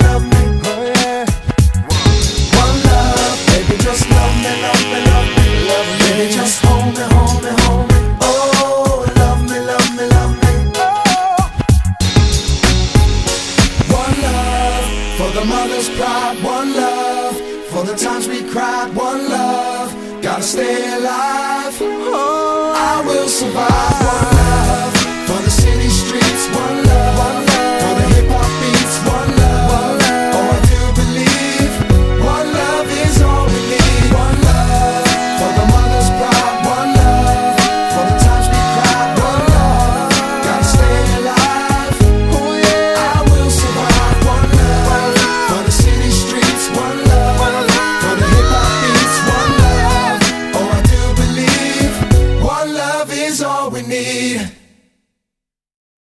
love me. Oh yeah. One love, baby, just love me, love me, love me, love me. Baby, just hold me, hold me, hold me. Oh, love me, love me, love me. Oh. One love for the mother's pride. One love for the times we cried. One love, gotta stay alive. Oh, I will survive. One